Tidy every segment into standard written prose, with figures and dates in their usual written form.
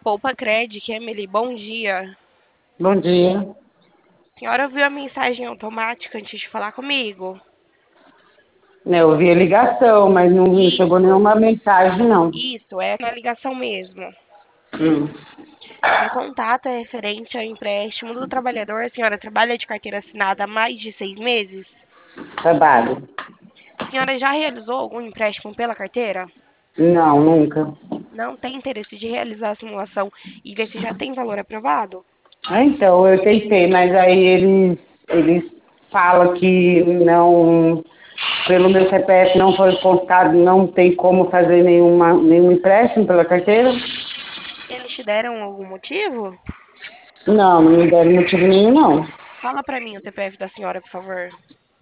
Poupa Cred, Emily, bom dia. Bom dia. A senhora viu a mensagem automática antes de falar comigo? Eu vi a ligação, mas não chegou Isso, nenhuma mensagem, não. isso, é a ligação mesmo. Hum, Meu contato é referente ao empréstimo do trabalhador. A senhora trabalha de carteira assinada há mais de 6 meses? trabalho. A senhora já realizou algum empréstimo pela carteira? Não, nunca. Não tem interesse de realizar a simulação e ver se já tem valor aprovado? Então, eu tentei, mas aí eles falam que não, pelo meu CPF não foi contado, não tem como fazer nenhum empréstimo pela carteira. Eles te deram algum motivo? Não, não me deram motivo nenhum, não. Fala pra mim o CPF da senhora, por favor.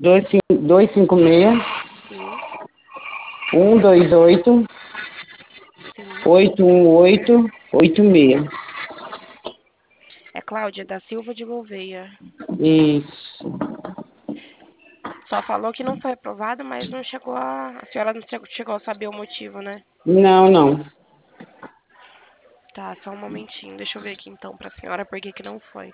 256 Sim, 128 sim. 818 86. É Cláudia da Silva de Gouveia. Isso. Só falou que não foi aprovado, mas não chegou a. A senhora não chegou a saber o motivo, né? Não, não. Tá, só um momentinho. Deixa eu ver aqui então pra senhora por que que não foi.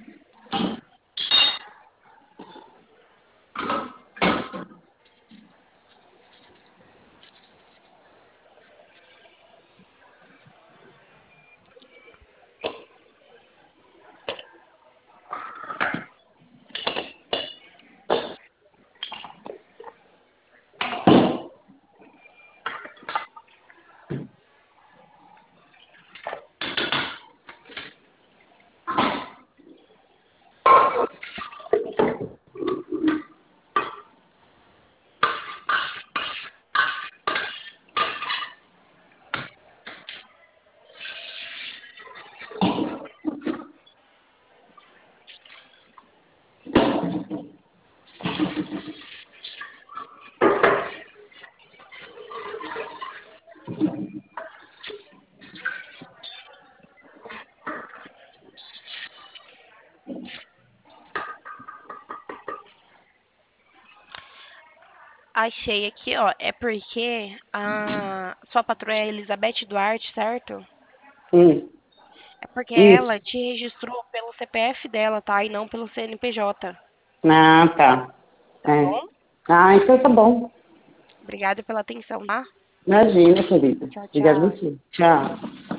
Achei aqui, ó. É porque a sua patroa é a Elizabeth Duarte, certo? Hum, É porque ela isso. te registrou pelo CPF dela, tá? E não pelo CNPJ. Ah, tá. Tá É. bom? Ah, então tá bom. Obrigada pela atenção, tá? Imagina, querida. Tchau, Obrigada a tchau. você. Tchau.